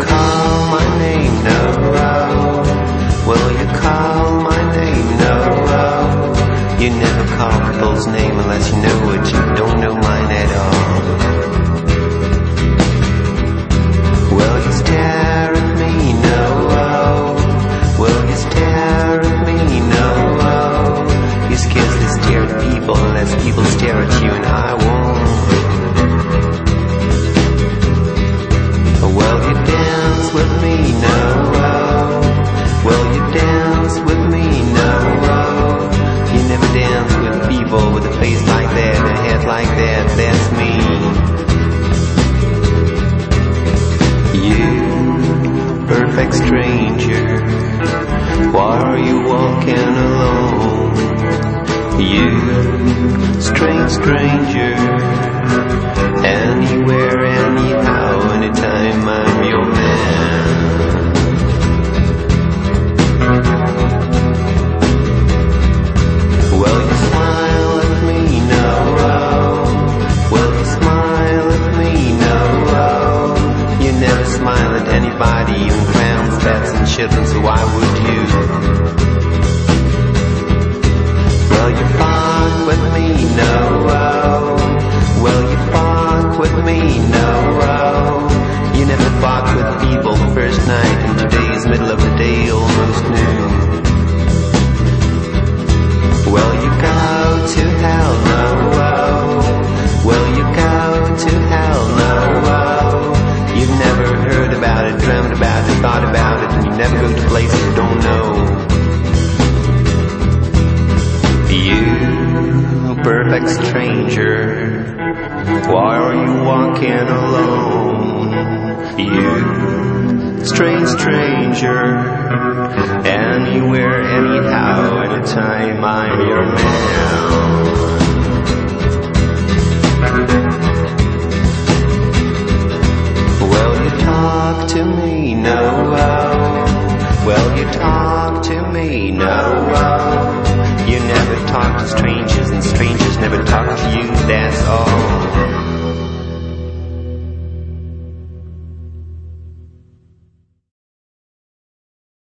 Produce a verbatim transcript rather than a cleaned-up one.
call my name? No. Will you call my name? No. You never call people's name unless you know it. You don't know mine at all. Will you stare at me? No. Will you stare at me? No. You scarcely stare at people unless people stare at you, and I won't. Will you dance with me? No. Will you dance with me? No. You never dance with people with a face like that and a head like that. That's me. You, perfect stranger, why are you walking alone? You, strange stranger, anywhere, anyhow, anytime I'm your man. Will you smile at me? No. Will you smile at me? No. You never smile at anybody, even clowns, bats, and children, so why would you? Will you fuck with me? No. Will you fuck with me? No. You never fuck with people the first night, and today is middle of the day, almost noon. Will you go to hell? No. Will you go to hell? No. You've never heard about it, dreamt about it, thought about it, and you never go to places you don't know. You, perfect stranger, why are you walking alone? You, strange stranger, anywhere, anyhow, anytime I'm your man.